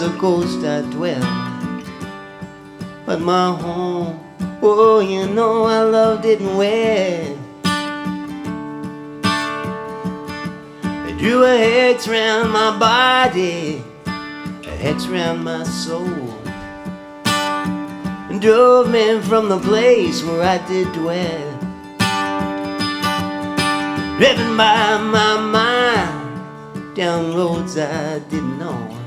the coast I dwell, but my home, oh, you know I loved it well. They drew a hex round my body, a hex round my soul, and drove me from the place where I did dwell. Driven by my mind down roads I didn't know,